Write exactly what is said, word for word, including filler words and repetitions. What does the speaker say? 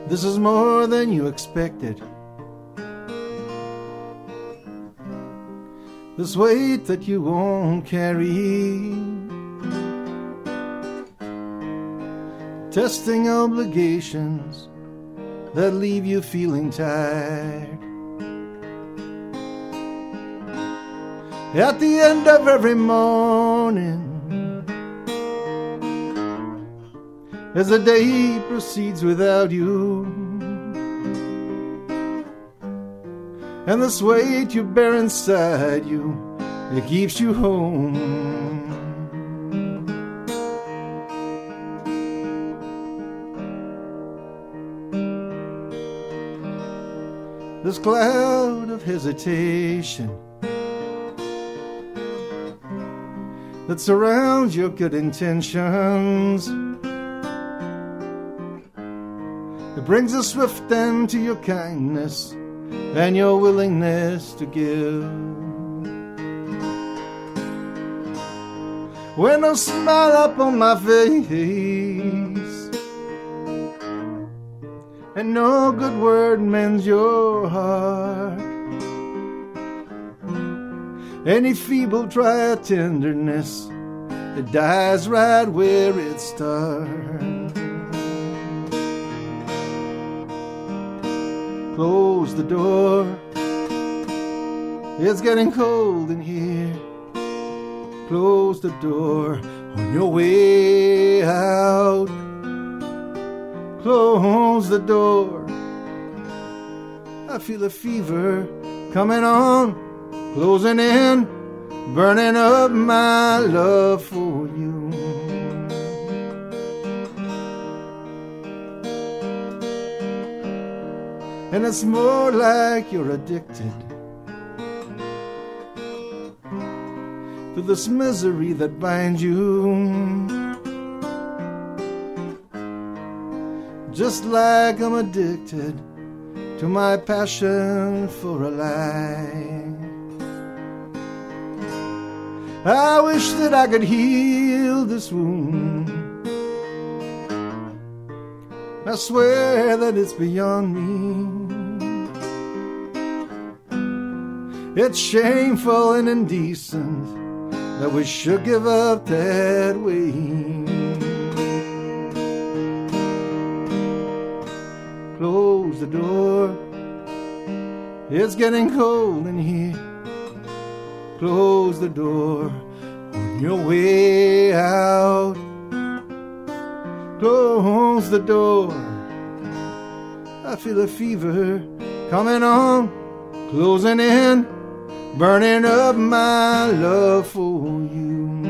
This is more than you expected. This weight that you won't carry. Testing obligations that leave you feeling tired. At the end of every morning, as the day proceeds without you, and this weight you bear inside you, it keeps you home. This cloud of hesitation that surrounds your good intentions, it brings a swift end to your kindness and your willingness to give. When no smile up on my face and no good word mends your heart, any feeble try of tenderness, it dies right where it starts. Close the door, it's getting cold in here. Close the door on your way out. Close the door, I feel a fever coming on, closing in, burning up my love for you. And it's more like you're addicted to this misery that binds you, just like I'm addicted to my passion for a lie. I wish that I could heal this wound. I swear that it's beyond me. It's shameful and indecent that we should give up that way. Close the door, it's getting cold in here. Close the door on your way out. Close the door, I feel a fever coming on, closing in, burning up my love for you.